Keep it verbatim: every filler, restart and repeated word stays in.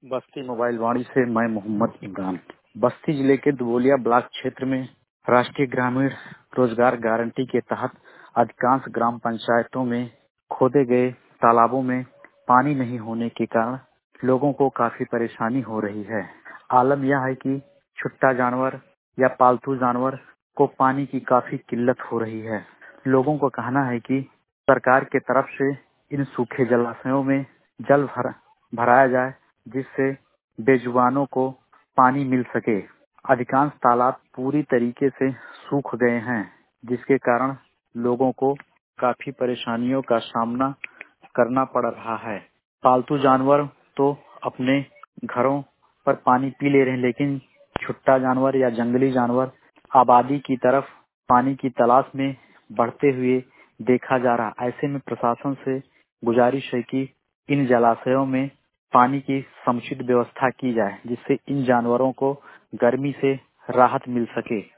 बस्ती mobile वाणी से मैं मोहम्मद इमरान। बस्ती जिले के दुबोलिया ब्लॉक क्षेत्र में राष्ट्रीय ग्रामीण रोजगार गारंटी के तहत अधिकांश ग्राम पंचायतों में खोदे गए तालाबों में पानी नहीं होने के कारण लोगों को काफी परेशानी हो रही है। आलम यह है कि छुट्टा जानवर या पालतू जानवर को पानी की काफी किल्लत हो रही है। लोगों को कहना है कि सरकार के तरफ से इन सूखे जलाशयों में जल भर भराया जाए, जिससे बेजुबानों को पानी मिल सके। अधिकांश तालाब पूरी तरीके से सूख गए हैं, जिसके कारण लोगों को काफी परेशानियों का सामना करना पड़ रहा है। पालतू जानवर तो अपने घरों पर पानी पी ले रहे हैं, लेकिन छुट्टा जानवर या जंगली जानवर आबादी की तरफ पानी की तलाश में बढ़ते हुए देखा जा रहा। ऐसे में प्रशासन से गुजारिश है कि इन जलाशयों में पानी की समुचित व्यवस्था की जाए, जिससे इन जानवरों को गर्मी से राहत मिल सके।